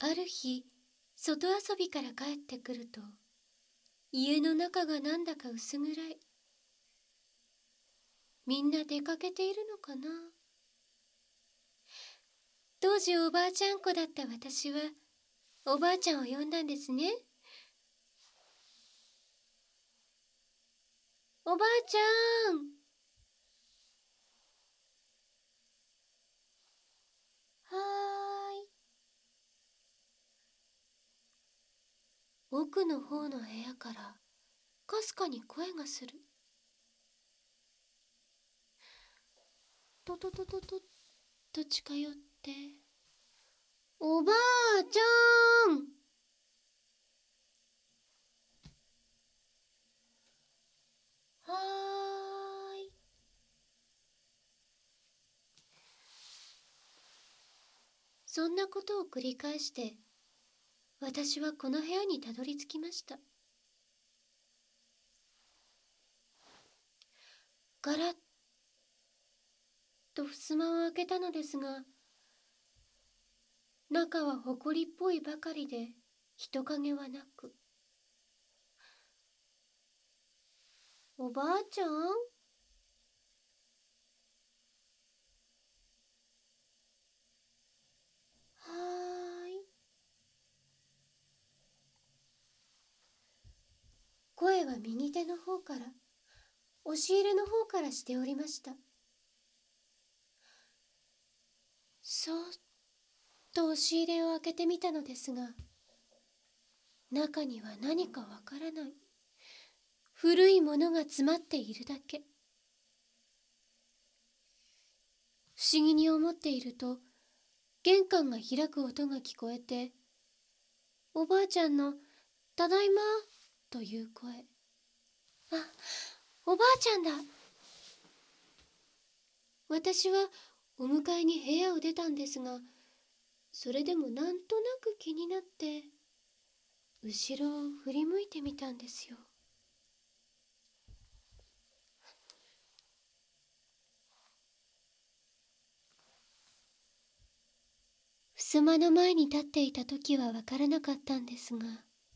ある日、外遊びから帰ってくると、家の中がなんだか薄暗い。みんな出かけているのかな。当時おばあちゃん子だった私は、おばあちゃんを呼んだんですね。おばあちゃん。はーい。奥の方の部屋からかすかに声がする。とととととと近寄って、おばあちゃん。はーい。そんなことを繰り返して私はこの部屋にたどり着きました。ガラッと襖を開けたのですが、中は埃っぽいばかりで人影はなく。おばあちゃん？はーい。声は右手の方から、押し入れの方からしておりました。そーっと押し入れを開けてみたのですが、中には何かわからない古いものが詰まっているだけ。不思議に思っていると、玄関が開く音が聞こえて、おばあちゃんのただいまという声。あ、おばあちゃんだ。私はお迎えに部屋を出たんですが、それでもなんとなく気になって、後ろを振り向いてみたんですよ。襖の前に立っていた時はわからなかったんですが、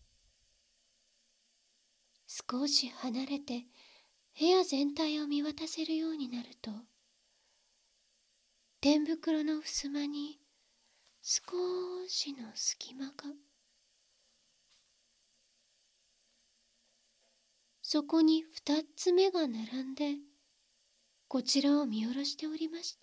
少し離れて部屋全体を見渡せるようになると、天袋の襖に少しの隙間が。そこに二つ目が並んで、こちらを見下ろしておりました。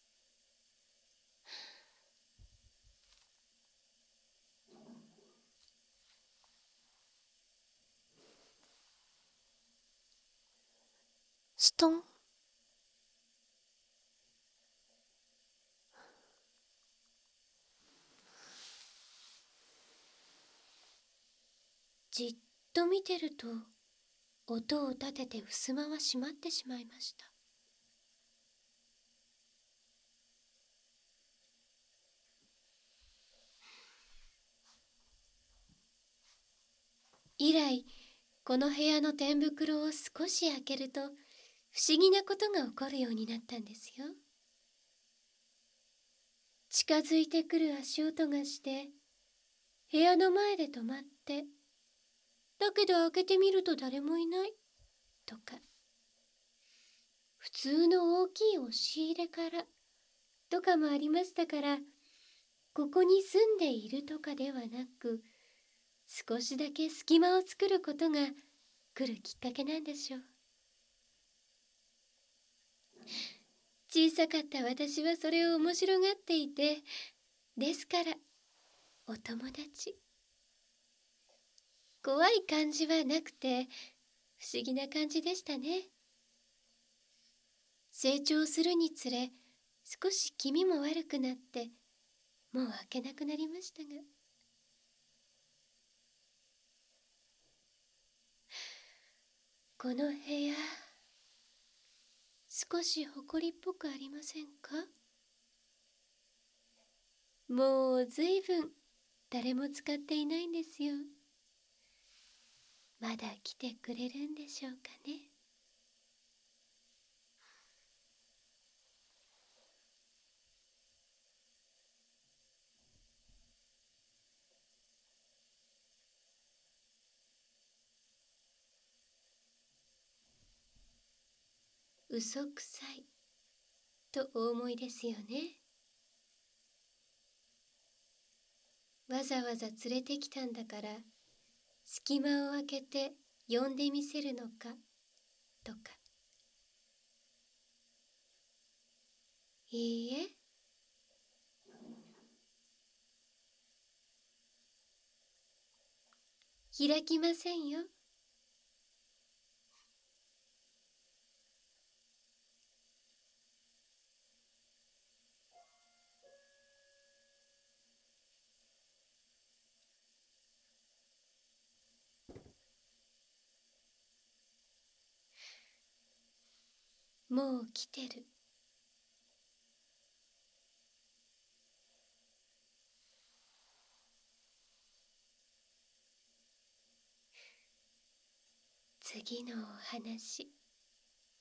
ストン。じっと見てると、音を立てて襖は閉まってしまいました。以来、この部屋の天袋を少し開けると、不思議なことが起こるようになったんですよ。近づいてくる足音がして、部屋の前で止まって、だけど開けてみると誰もいないとか、普通の大きい押し入れからとかもありましたから、ここに住んでいるとかではなく、少しだけ隙間を作ることが来るきっかけなんでしょう。小さかった私はそれを面白がっていて、ですからお友達。怖い感じはなくて不思議な感じでしたね。成長するにつれ少し気味も悪くなって、もう開けなくなりましたが、この部屋少し埃っぽくありませんか？もうずいぶん誰も使っていないんですよ。まだ来てくれるんでしょうかね。 嘘くさいとお思いですよね。わざわざ連れてきたんだから隙間を空けて呼んでみせるのかとか。いいえ、開きませんよ。もう来てる。次のお話